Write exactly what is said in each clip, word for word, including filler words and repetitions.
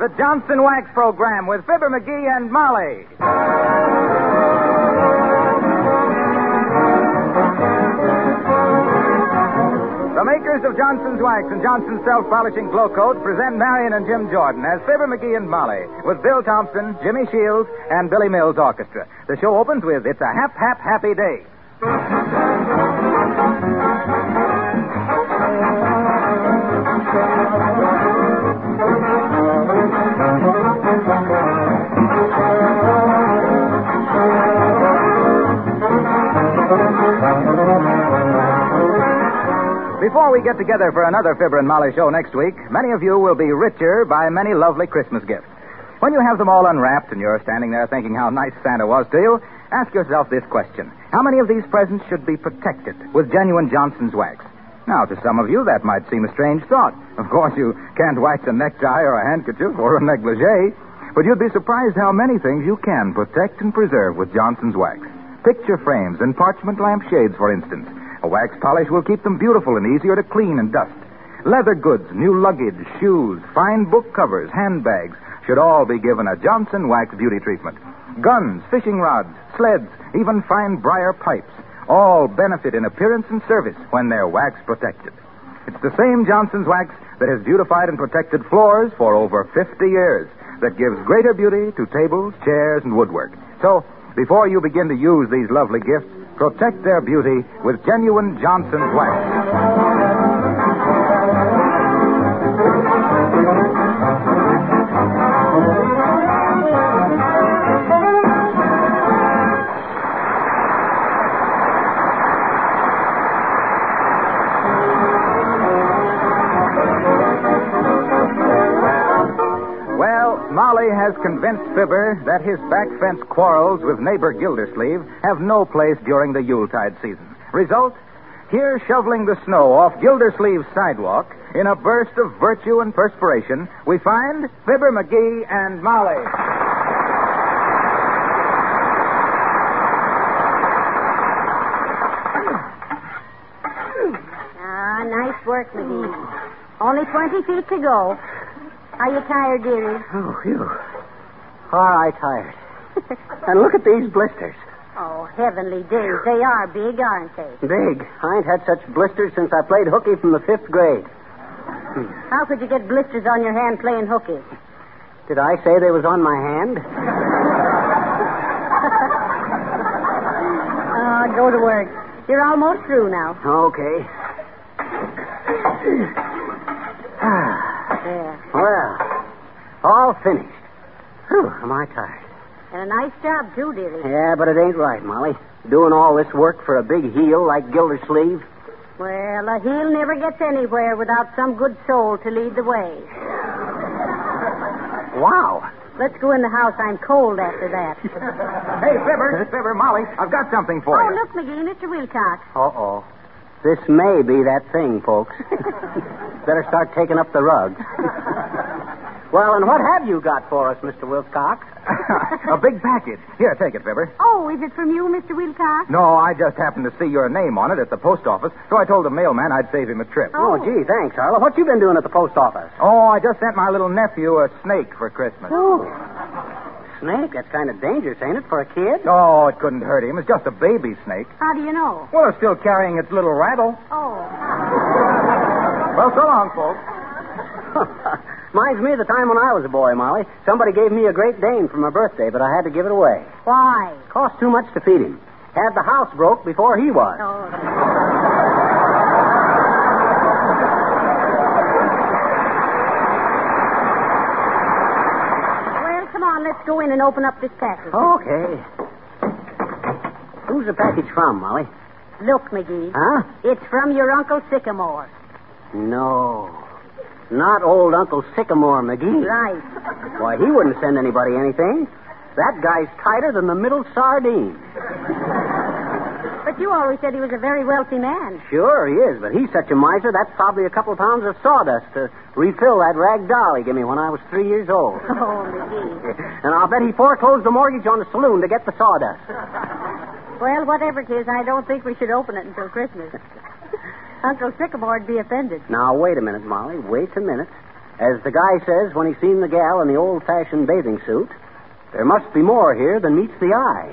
the Johnson Wax Program with Fibber McGee and Molly. The makers of Johnson's Wax and Johnson's Self-Polishing Glow Coat present Marion and Jim Jordan as Fibber McGee and Molly with Bill Thompson, Jimmy Shields, and Billy Mills Orchestra. The show opens with It's a Hap, Hap, Happy Day. Before we get together for another Fibber and Molly show next week, many of you will be richer by many lovely Christmas gifts. When you have them all unwrapped and you're standing there thinking how nice Santa was to you, ask yourself this question. How many of these presents should be protected with genuine Johnson's Wax? Now, to some of you, that might seem a strange thought. Of course, you can't wax a necktie or a handkerchief or a negligee, but you'd be surprised how many things you can protect and preserve with Johnson's Wax. Picture frames and parchment lampshades, for instance. A wax polish will keep them beautiful and easier to clean and dust. Leather goods, new luggage, shoes, fine book covers, handbags should all be given a Johnson Wax beauty treatment. Guns, fishing rods, sleds, even fine briar pipes all benefit in appearance and service when they're wax protected. It's the same Johnson's Wax that has beautified and protected floors for over fifty years that gives greater beauty to tables, chairs, and woodwork. So, before you begin to use these lovely gifts, protect their beauty with genuine Johnson's Wax. Molly has convinced Fibber that his back fence quarrels with neighbor Gildersleeve have no place during the Yuletide season. Result? Here shoveling the snow off Gildersleeve's sidewalk in a burst of virtue and perspiration, we find Fibber McGee and Molly. Ah, nice work, McGee. Only twenty feet to go. Are you tired, dearie? Oh, phew. All right, tired. And look at these blisters. Oh, heavenly days. They are big, aren't they? Big. I ain't had such blisters since I played hooky from the fifth grade. How could you get blisters on your hand playing hooky? Did I say they was on my hand? Oh, go to work. You're almost through now. Okay. There. Well, all finished. Whew, am I tired. And a nice job, too, dearie. Yeah, but it ain't right, Molly. Doing all this work for a big heel like Gildersleeve. Well, a heel never gets anywhere without some good soul to lead the way. Wow. Let's go in the house. I'm cold after that. Hey, Fibber, Fibber, Molly, I've got something for oh, you. Oh, look, McGee, Mister Wilcox. Uh-oh. This may be that thing, folks. Better start taking up the rug. Well, and what have you got for us, Mister Wilcox? A big package. Here, take it, Fibber. Oh, is it from you, Mister Wilcox? No, I just happened to see your name on it at the post office, so I told the mailman I'd save him a trip. Oh, oh gee, thanks, Arlo. What you been doing at the post office? Oh, I just sent my little nephew a snake for Christmas. Oh. Snake? That's kind of dangerous, ain't it, for a kid? Oh, it couldn't hurt him. It's just a baby snake. How do you know? Well, it's still carrying its little rattle. Oh. Well, so long, folks. Reminds me of the time when I was a boy, Molly. Somebody gave me a Great Dane for my birthday, but I had to give it away. Why? Cost too much to feed him. Had the house broke before he was. Oh. Well, come on, let's go in and open up this package. Okay. Who's the package from, Molly? Look, McGee. Huh? It's from your Uncle Sycamore. No. Not old Uncle Sycamore McGee. Right. Why, he wouldn't send anybody anything. That guy's tighter than the middle sardine. But you always said he was a very wealthy man. Sure, he is, but he's such a miser, that's probably a couple pounds of sawdust to refill that rag doll he gave me when I was three years old. Oh, McGee. And I'll bet he foreclosed the mortgage on the saloon to get the sawdust. Well, whatever it is, I don't think we should open it until Christmas. Uncle Sycamore'd be offended. Now, wait a minute, Molly. Wait a minute. As the guy says when he's seen the gal in the old-fashioned bathing suit, there must be more here than meets the eye.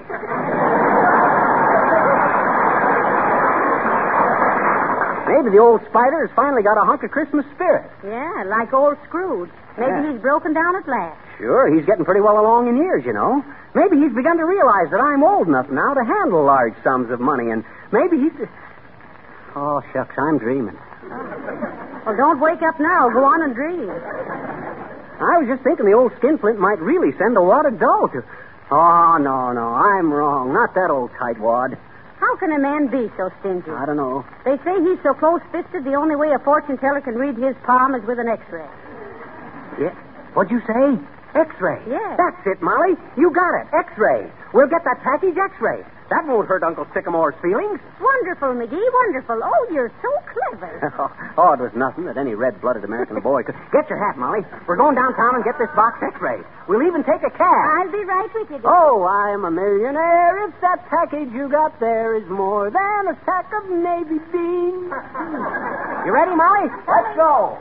Maybe the old spider has finally got a hunk of Christmas spirit. Yeah, like old Scrooge. Maybe Yeah. he's broken down at last. Sure, he's getting pretty well along in years, you know. Maybe he's begun to realize that I'm old enough now to handle large sums of money, and maybe he's... Oh, shucks, I'm dreaming. Well, don't wake up now. Go on and dream. I was just thinking the old skinflint might really send a wad of dough to... Oh, no, no, I'm wrong. Not that old tightwad. How can a man be so stingy? I don't know. They say he's so close-fisted, the only way a fortune teller can read his palm is with an X-ray. Yeah. What'd you say? X-ray. Yeah. That's it, Molly. You got it. X-ray. We'll get that package X-ray. That won't hurt Uncle Sycamore's feelings. Wonderful, McGee, wonderful. Oh, you're so clever. Oh, it was nothing that any red-blooded American boy could... Get your hat, Molly. We're going downtown and get this box X-rayed. We'll even take a cab. I'll be right with you, dear. Oh, I'm a millionaire if that package you got there is more than a sack of navy beans. You ready, Molly? Let's go.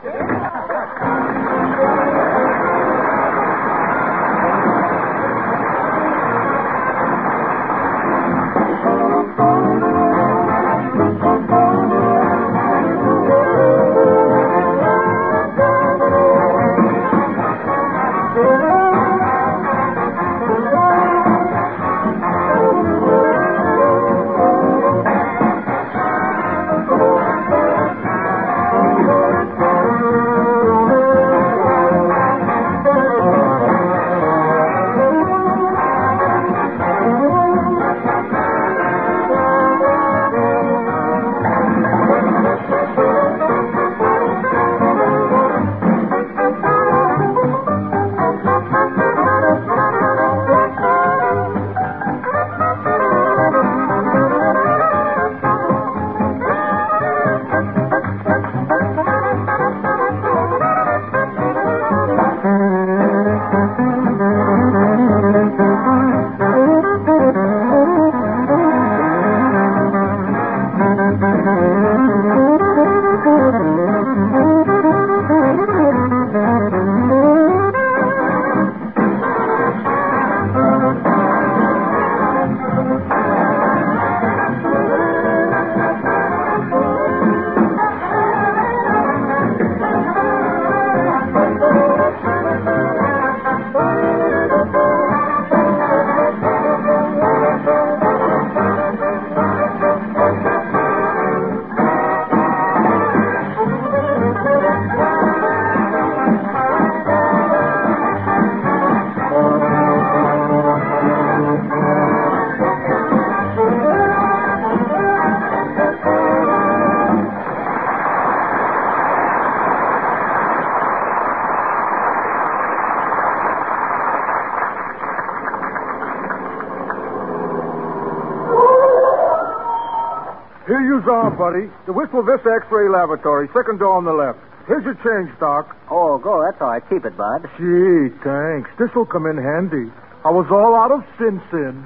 Here you are, buddy. The Wistful Vista X-ray Laboratory, second door on the left. Here's your change, Doc. Oh, go. That's all right. Keep it, Bud. Gee, thanks. This will come in handy. I was all out of sin sin.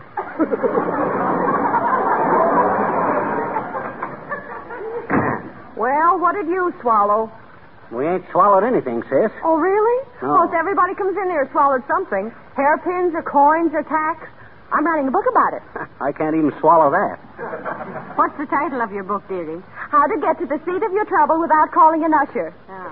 Well, what did you swallow? We ain't swallowed anything, sis. Oh, really? No. Most everybody comes in here swallowed something. Hairpins or coins or tacks. I'm writing a book about it. I can't even swallow that. What's the title of your book, dearie? How to get to the seat of your trouble without calling an usher.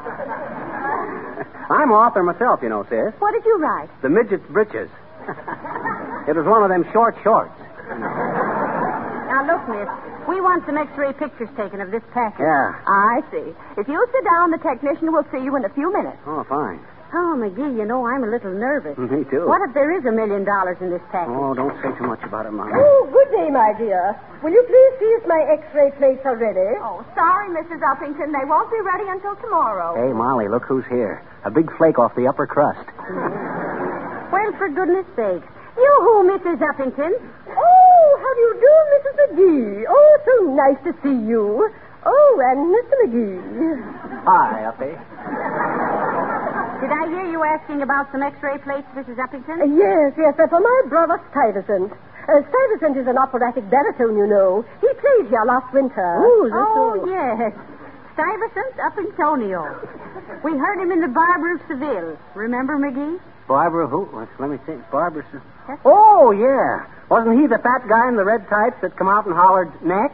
I'm author myself, you know, sis. What did you write? The Midget's Britches. It was one of them short shorts. Now, look, miss. We want some X-ray pictures taken of this package. Yeah. I see. If you sit down, the technician will see you in a few minutes. Oh, fine. Oh, McGee, you know, I'm a little nervous. Me too. What if there is a million dollars in this package? Oh, don't say too much about it, Mama. Oh, good day, my dear. Will you please see if my X-ray plates are ready? Oh, sorry, Missus Uppington. They won't be ready until tomorrow. Hey, Molly, look who's here. A big flake off the upper crust. Well, for goodness sakes. You who, Missus Uppington? Oh, how do you do, Missus McGee? Oh, so nice to see you. Oh, and Mister McGee. Hi, Uppy. Did I hear you asking about some X-ray plates, Missus Uppington? Uh, yes, yes, they're for my brother Stuyvesant. Uh, Stuyvesant is an operatic baritone, you know. He played here last winter. Oh, yes. Stuyvesant up in Tonio. We heard him in the Barber of Seville. Remember, McGee? Barbara who? Let me think. Barbara. Oh, yeah. Wasn't he the fat guy in the red tights that come out and hollered, next?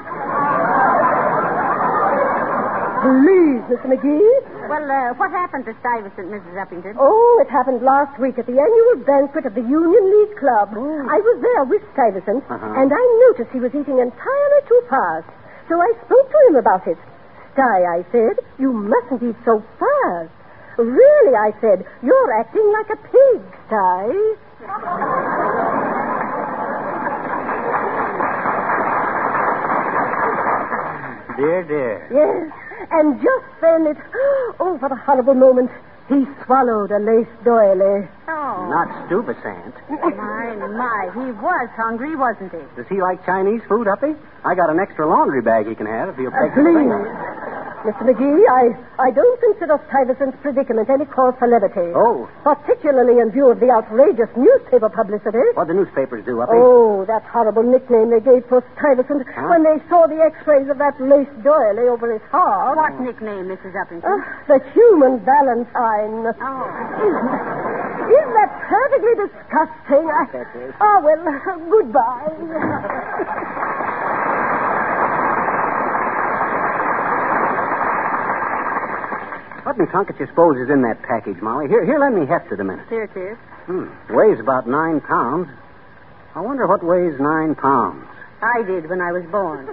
Please, Mister McGee. Well, uh, what happened to Stuyvesant, Missus Uppington? Oh, it happened last week at the annual banquet of the Union League Club. Oh. I was there with Stuyvesant, uh-huh. and I noticed he was eating entirely too fast. So I spoke to him about it. Sty, I said, you mustn't eat so fast. Really, I said, you're acting like a pig, Sty. Dear, dear. Yes, and just then it... Oh, what a horrible moment. He swallowed a lace doily. Oh. Not Stuyvesant. My, my. He was hungry, wasn't he? Does he like Chinese food, Uppy? I got an extra laundry bag he can have if he'll take uh, the please. thing on it. Mister McGee, I, I don't consider Stuyvesant's predicament any cause for levity. Oh. Particularly in view of the outrageous newspaper publicity. What'd the newspapers do, Uppy? Oh, that horrible nickname they gave poor Stuyvesant huh? when they saw the x-rays of that lace doily over his heart. What nickname, Missus Uppington? Uh, the human Valentine. Oh. Isn't that perfectly disgusting? I... That is. Oh, well, goodbye. What in conket you suppose is in that package, Molly? Here, here, let me heft it a minute. Here it is. Hmm. Weighs about nine pounds. I wonder what weighs nine pounds. I did when I was born.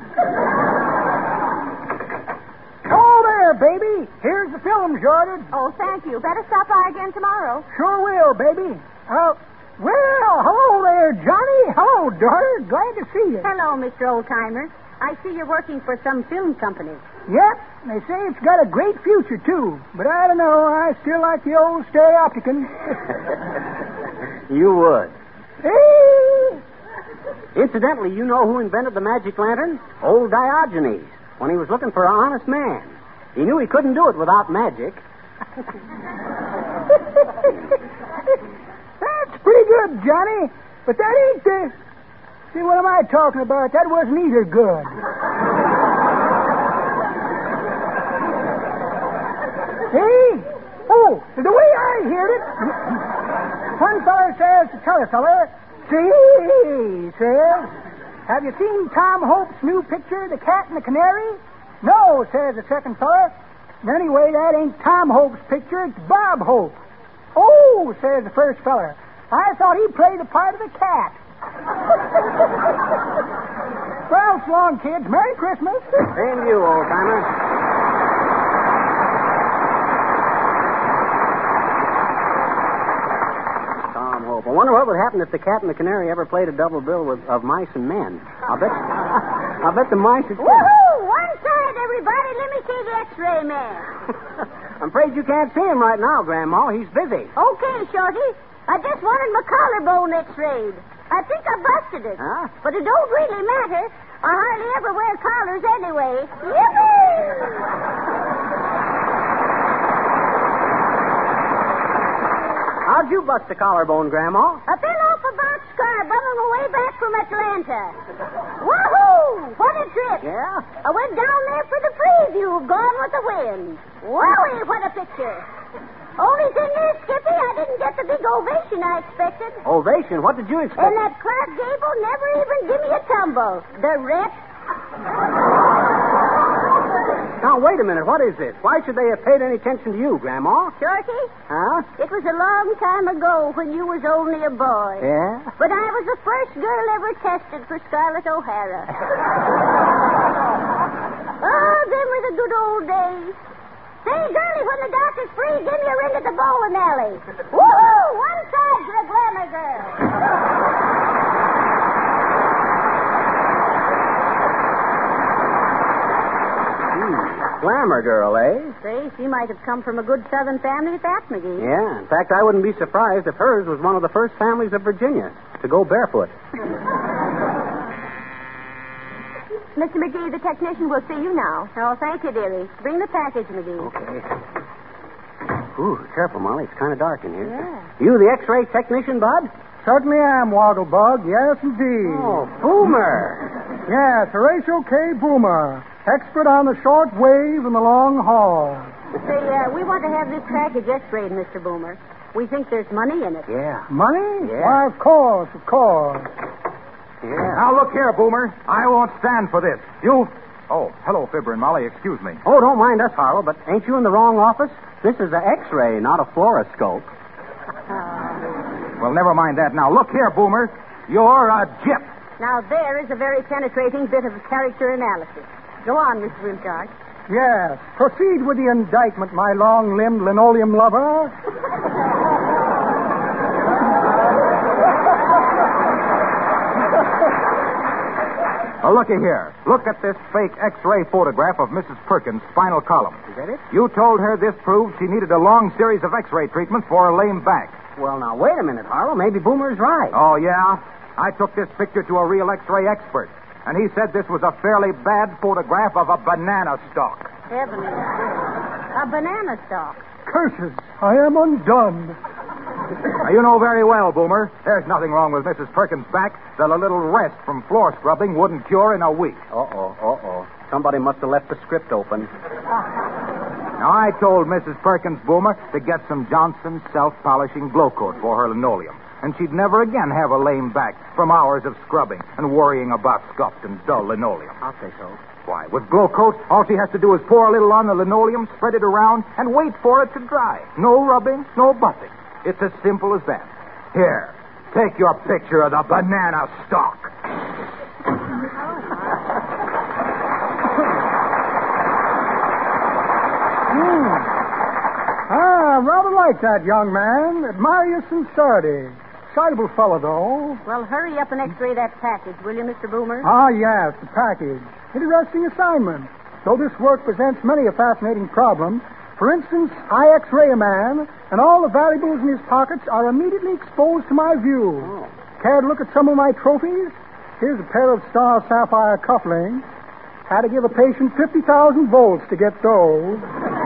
Oh, there, baby. Here's the film, Jordan. Oh, thank you. Better stop by again tomorrow. Sure will, baby. Uh, well, hello there, Johnny. Hello, daughter. Glad to see you. Hello, Mister Oldtimer. I see you're working for some film company. Yep. They say it's got a great future, too. But I don't know. I still like the old stereopticon. You would. Hey! Incidentally, you know who invented the magic lantern? Old Diogenes, when he was looking for an honest man. He knew he couldn't do it without magic. That's pretty good, Johnny. But that ain't the... See, what am I talking about? That wasn't either good. See? Oh, the way I heard it, one feller says to t'other feller, see, says, have you seen Tom Hope's new picture, The Cat and the Canary? No, says the second feller. Anyway, that ain't Tom Hope's picture, it's Bob Hope. Oh, says the first feller. I thought he played the part of the cat. Well, so long, kids. Merry Christmas. Same to you, old-timer. Tom Hope. I wonder what would happen if the Cat and the Canary ever played a double bill with, of mice and men. I'll bet, I'll bet the mice would... Woohoo! One side, everybody. Let me see the x-ray man. I'm afraid you can't see him right now, Grandma. He's busy. Okay, Shorty. I just wanted my collarbone x-rayed. I think I busted it. Huh? But it don't really matter. I hardly ever wear collars anyway. Yippee! How'd you bust the collarbone, Grandma? I fell off a boxcar bumming my way back from Atlanta. Woohoo! What a trip. Yeah? I went down there for the preview of Gone with the Wind. Wowee, what a picture. Only thing is, Skippy, I didn't get the big ovation I expected. Ovation? What did you expect? And that Clark Gable never even give me a tumble. The rep. Now, wait a minute. What is this? Why should they have paid any attention to you, Grandma? Shorty? Huh? It was a long time ago when you was only a boy. Yeah? But I was the first girl ever tested for Scarlett O'Hara. Oh, them were the good old days. Say, girlie, when the doctor's free, give me a ring at the bowling alley. Woohoo! One side for a glamour girl. Hmm. Glamour girl, eh? Say, she might have come from a good Southern family at that, McGee. Yeah. In fact, I wouldn't be surprised if hers was one of the first families of Virginia to go barefoot. Mister McGee, the technician will see you now. Oh, thank you, dearie. Bring the package, McGee. Okay. Ooh, careful, Molly. It's kind of dark in here. Yeah. You the X-ray technician, Bud? Certainly am, Wogglebug. Yes, indeed. Oh, Boomer. Yes, Horatio K. Boomer. Expert on the short wave and the long haul. Say, uh, we want to have this package x-rayed, Mister Boomer. We think there's money in it. Yeah. Money? Yeah. Why, of course, of course. Yeah. Now, look here, Boomer. I won't stand for this. You... Oh, hello, Fibber and Molly. Excuse me. Oh, don't mind us, Harlow, but ain't you in the wrong office? This is an X-ray, not a fluoroscope. Well, never mind that. Now, look here, Boomer. You're a gyp. Now, there is a very penetrating bit of character analysis. Go on, Mister Wilcox. Yes. Proceed with the indictment, my long-limbed linoleum lover. Well, looky here. Look at this fake X-ray photograph of Missus Perkins' spinal column. Is that it? You told her this proved she needed a long series of X-ray treatments for a lame back. Well, now, wait a minute, Harlow. Maybe Boomer's right. Oh, yeah? I took this picture to a real X-ray expert, and he said this was a fairly bad photograph of a banana stalk. Heavens. A banana stalk. Curses, I am undone. Now, you know very well, Boomer, there's nothing wrong with Missus Perkins' back that a little rest from floor scrubbing wouldn't cure in a week. Uh-oh, uh-oh. Somebody must have left the script open. Now, I told Missus Perkins, Boomer, to get some Johnson self-polishing glow coat for her linoleum, and she'd never again have a lame back from hours of scrubbing and worrying about scuffed and dull linoleum. I'll say so. Why, with glow coat, all she has to do is pour a little on the linoleum, spread it around, and wait for it to dry. No rubbing, no buffing. It's as simple as that. Here, take your picture of the banana stalk. Hmm. Ah, rather like that young man. Admire your sincerity. Excitable fellow, though. Well, hurry up and x-ray that package, will you, Mister Boomer? Ah, yes, the package. Interesting assignment. Though this work presents many a fascinating problem. For instance, I x-ray a man, and all the valuables in his pockets are immediately exposed to my view. Oh. Care to look at some of my trophies? Here's a pair of star sapphire cufflinks. Had to give a patient fifty thousand volts to get those.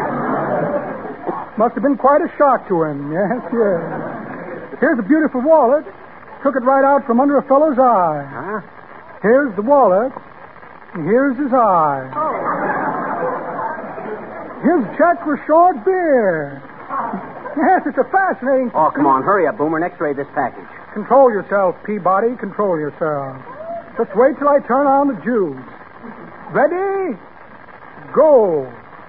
Must have been quite a shock to him. Yes, yes. Here's a beautiful wallet. Took it right out from under a fellow's eye. Huh? Here's the wallet. And here's his eye. Oh. Here's a check for short beer. Yes, it's a fascinating... Oh, come on. Hurry up, Boomer, and x-ray this package. Control yourself, Peabody. Control yourself. Just wait till I turn on the juice. Ready? Go.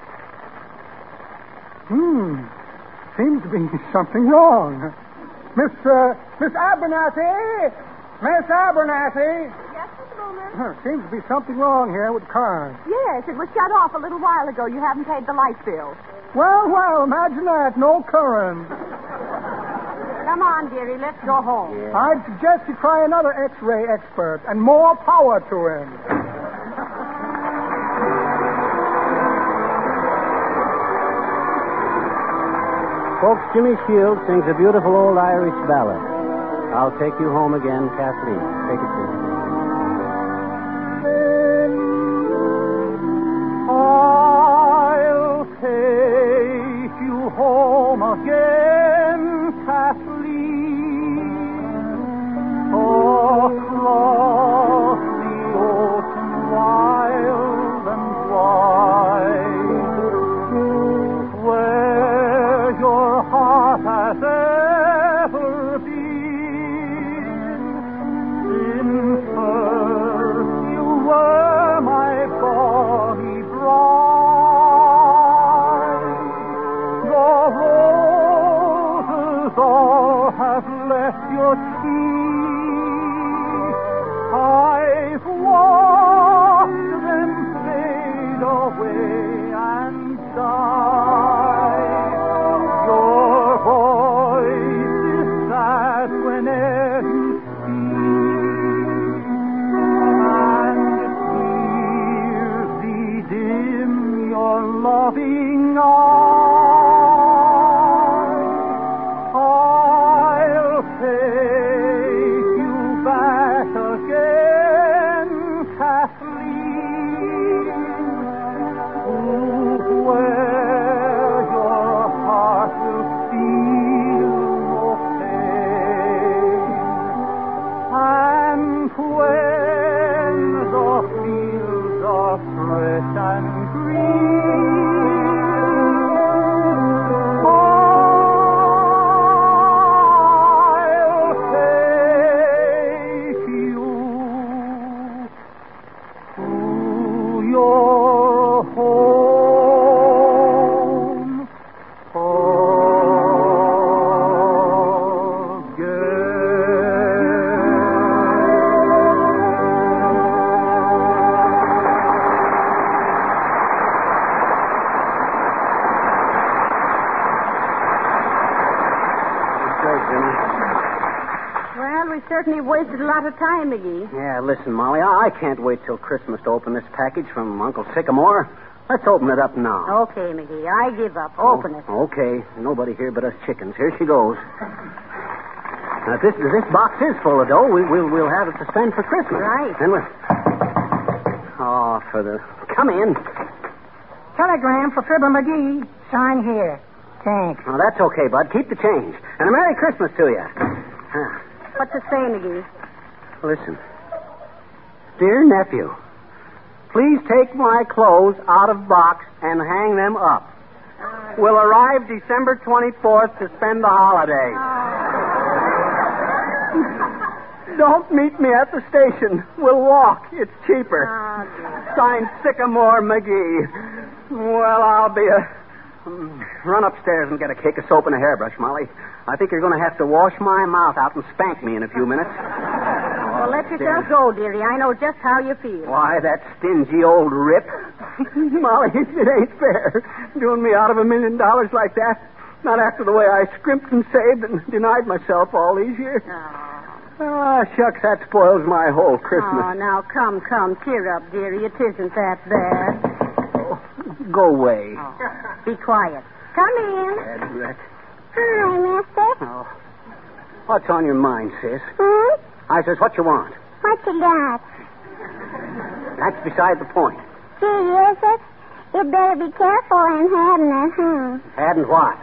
Hmm. Seems to be something wrong. Miss, uh, Miss Abernathy? Miss Abernathy? Yes, Mister Boomer? Huh, seems to be something wrong here with the card. Yes, it was shut off a little while ago. You haven't paid the light bill. Well, well, imagine that. No current. Come on, dearie, let's go home. Yeah. I'd suggest you try another X-ray expert, and more power to him. Folks, Jimmy Shields sings a beautiful old Irish ballad. I'll take you home again, Kathleen. Take it, please. I'll take you home again, Kathleen. Across the ocean wild and wide, where your heart has ever been. In first you were my bonny bride. The roses all have left your cheek. I've watched them fade away and die. Your voice is sad whenever you speak, and tears bedim your loving eyes. I'll take you back again, Kathleen. right, Jimmy. Well, we certainly wasted a lot of time, McGee. Yeah, listen, Molly, I I can't wait till Christmas to open this package from Uncle Sycamore. Let's open it up now. Okay, McGee, I give up. Open it. Oh, okay. Nobody here but us chickens. Here she goes. Now, if this, if this box is full of dough, we, we'll, we'll have it to spend for Christmas. Right. And we'll... Oh, for the... Come in. Telegram for Fibber McGee. Sign here. Thanks. Oh, that's okay, Bud. Keep the change. And a Merry Christmas to you. Ah, What's it say, McGee? listen. Dear nephew, please take my clothes out of box and hang them up. We'll arrive December twenty-fourth to spend the holiday. Don't meet me at the station. We'll walk. It's cheaper. Oh, Signed Sycamore McGee. Well, I'll be a... Run upstairs and get a cake of soap and a hairbrush, Molly. I think you're going to have to wash my mouth out and spank me in a few minutes. Well, let yourself go, dearie. I know just how you feel. Why, that stingy old rip. Molly, it ain't fair. Doing me out of a million dollars like that. Not after the way I scrimped and saved and denied myself all these years. Oh. Ah, shucks, that spoils my whole Oh, Christmas. now, come, come. Cheer up, dearie. It isn't that bad. Go away. Oh. Be quiet. Come in. Bad wreck. Hi, mister. Oh. What's on your mind, sis? Hmm? I says, what you want? What you got? That's beside the point. Gee, is it? You better be careful in having it, huh? Hadn't what?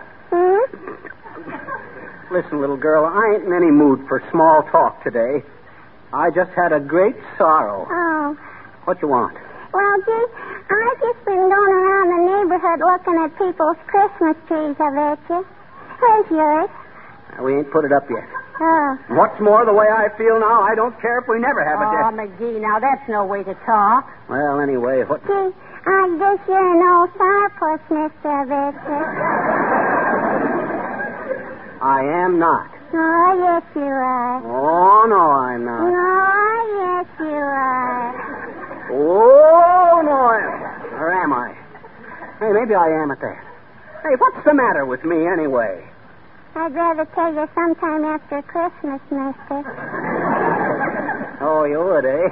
Hmm? Listen, little girl, I ain't in any mood for small talk today. I just had a great sorrow. Oh. What you want? Well, gee, I've just been going around the neighborhood looking at people's Christmas trees, I bet you. Where's yours? Uh, we ain't put it up yet. Oh. What's more, the way I feel now, I don't care if we never have it Oh, yet. McGee, now that's no way to talk. Well, anyway, what... Gee, I guess you're an old sourpuss, mister, I bet you. I am not. Oh, yes, you are. Oh, no, I'm not. Oh, yes, you are. Oh, no, I am. Or am I? Hey, maybe I am at that. Hey, what's the matter with me, anyway? I'd rather tell you sometime after Christmas, mister. Oh, you would, eh?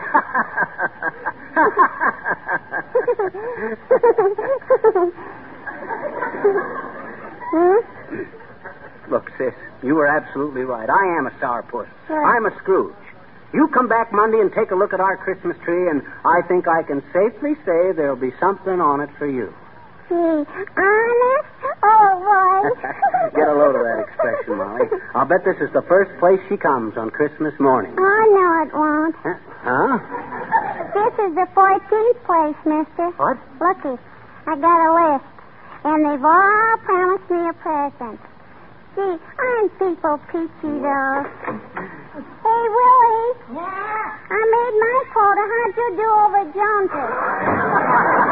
Hmm? Look, sis, you were absolutely right. I am a sourpuss. Sure. I'm a Scrooge. You come back Monday and take a look at our Christmas tree, and I think I can safely say there'll be something on it for you. Gee, honest? Oh, boy. Get a load of that expression, Molly. I'll bet this is the first place she comes on Christmas morning. Oh, no, it won't. Huh? Huh? This is the fourteenth place, mister. What? Looky, I got a list, and they've all promised me a present. Gee, aren't people peachy, though? Hey, Willie. Yeah? I made my quota. How'd you do over Jones's?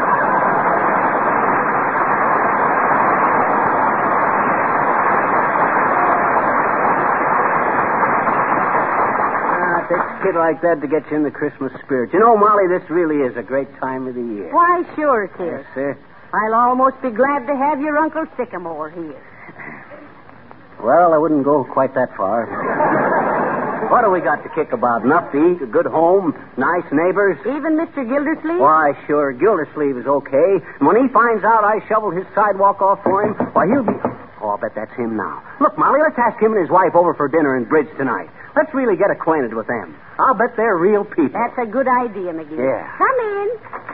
Ah, it takes a kid like that to get you in the Christmas spirit. You know, Molly, this really is a great time of the year. Why, sure, kid. Yes, sir. I'll almost be glad to have your Uncle Sycamore here. Well, I wouldn't go quite that far. What do we got to kick about? Enough to eat, a good home, nice neighbors? Even Mister Gildersleeve? Why, sure, Gildersleeve is okay. And when he finds out I shoveled his sidewalk off for him, why, he'll be... Oh, I'll bet that's him now. Look, Molly, let's ask him and his wife over for dinner in Bridge tonight. Let's really get acquainted with them. I'll bet they're real people. That's a good idea, McGee. Yeah. Come in.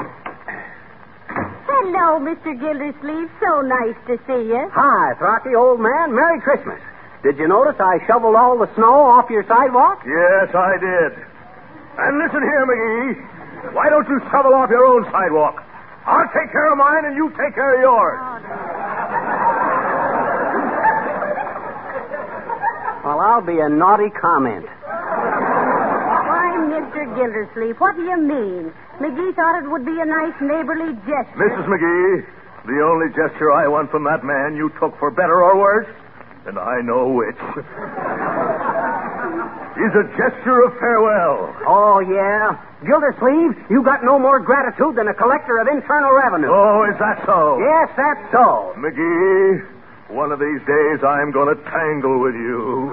Hello, Mister Gildersleeve. So nice to see you. Hi, Throcky, old man. Merry Christmas. Did you notice I shoveled all the snow off your sidewalk? Yes, I did. And listen here, McGee. Why don't you shovel off your own sidewalk? I'll take care of mine, and you take care of yours. Well, I'll be a naughty comment. Why, Mister Gildersleeve, what do you mean? McGee thought it would be a nice neighborly gesture. Missus McGee, the only gesture I want from that man you took for better or worse, and I know which, is a gesture of farewell. Oh, yeah? Gildersleeve, you got no more gratitude than a collector of internal revenue. Oh, is that so? Yes, that's so. McGee, One of these days I'm going to tangle with you.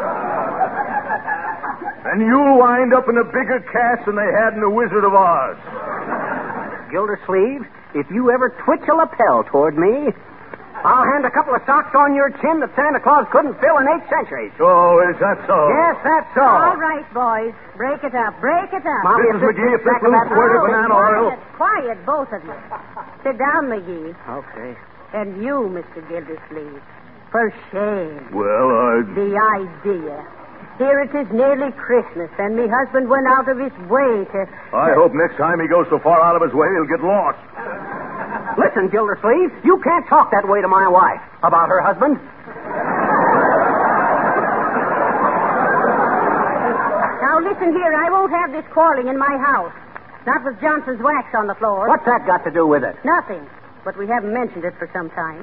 And you'll wind up in a bigger cast than they had in The Wizard of Oz. Gildersleeve, if you ever twitch a lapel toward me, I'll hand a couple of socks on your chin that Santa Claus couldn't fill in eight centuries. Oh, is that so? Yes, that's so. All right, boys. Break it up. Break it up. Molly, Missus McGee, if this little squirt of banana oil... Quiet, both of you. Sit down, McGee. Okay. And you, Mister Gildersleeve. For shame. Well, I... The idea. Here it is nearly Christmas, and me husband went out of his way to... I hope next time he goes so far out of his way he'll get lost. Listen, Gildersleeve, you can't talk that way to my wife about her husband. Now, listen here. I won't have this quarreling in my house. Not with Johnson's wax on the floor. What's that got to do with it? Nothing. But we haven't mentioned it for some time.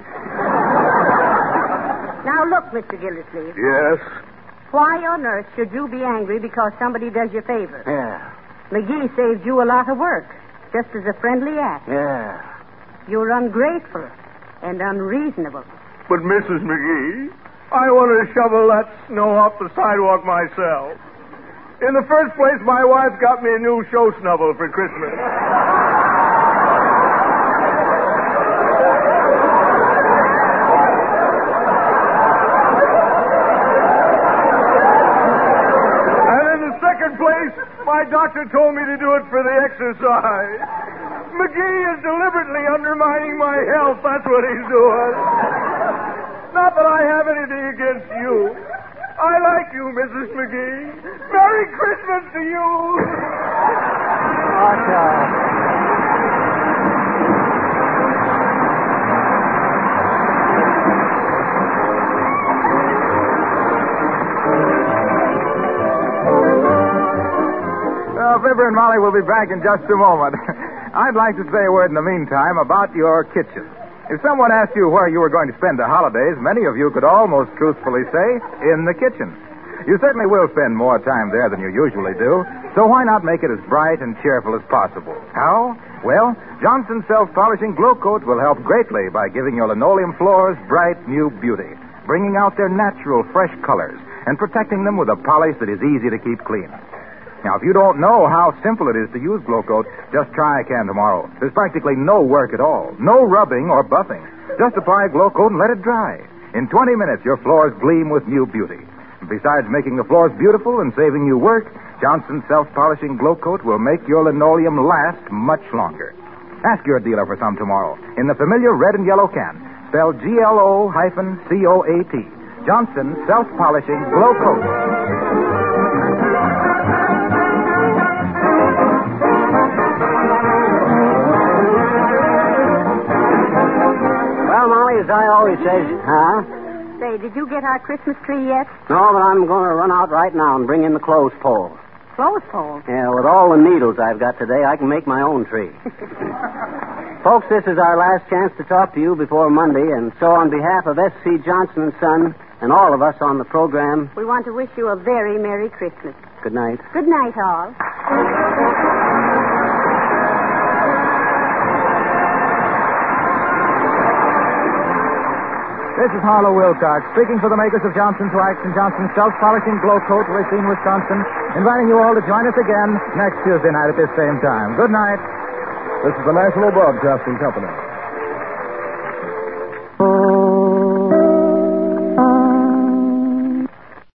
Now, look, Mister Gildersleeve. Yes? Why on earth should you be angry because somebody does you a favor? Yeah. McGee saved you a lot of work, just as a friendly act. Yeah. You're ungrateful and unreasonable. But, Missus McGee, I want to shovel that snow off the sidewalk myself. In the first place, my wife got me a new show snubble for Christmas. And in the second place, my doctor told me to do it for the exercise. McGee is deliberately undermining my health. That's what he's doing. Not that I have anything against you. I like you, Missus McGee. Merry Christmas to you. Well, Fibber and Molly will be back in just a moment. I'd like to say a word in the meantime about your kitchen. If someone asked you where you were going to spend the holidays, many of you could almost truthfully say, in the kitchen. You certainly will spend more time there than you usually do, so why not make it as bright and cheerful as possible? How? Well, Johnson Self-Polishing Glow Coat will help greatly by giving your linoleum floors bright new beauty, bringing out their natural, fresh colors, and protecting them with a polish that is easy to keep clean. Now, if you don't know how simple it is to use Glow Coat, just try a can tomorrow. There's practically no work at all. No rubbing or buffing. Just apply Glow Coat and let it dry. In twenty minutes, your floors gleam with new beauty. Besides making the floors beautiful and saving you work, Johnson Self-Polishing Glow Coat will make your linoleum last much longer. Ask your dealer for some tomorrow in the familiar red and yellow can, spelled G L O C O A T. Johnson Self-Polishing Glow Coat. Well, Molly, as I always say, huh? Say, did you get our Christmas tree yet? No, but I'm going to run out right now and bring in the clothes pole. Clothes pole? Yeah, with all the needles I've got today, I can make my own tree. Folks, this is our last chance to talk to you before Monday, and so on behalf of S C Johnson and Son and all of us on the program, We want to wish you a very Merry Christmas. good night. Good night, all. This is Harlow Wilcox, speaking for the makers of Johnson's Wax and Johnson's Self-Polishing Glow Coat, Racine, Wisconsin, inviting you all to join us again next Tuesday night at this same time. Good night. This is the National Broadcasting Company.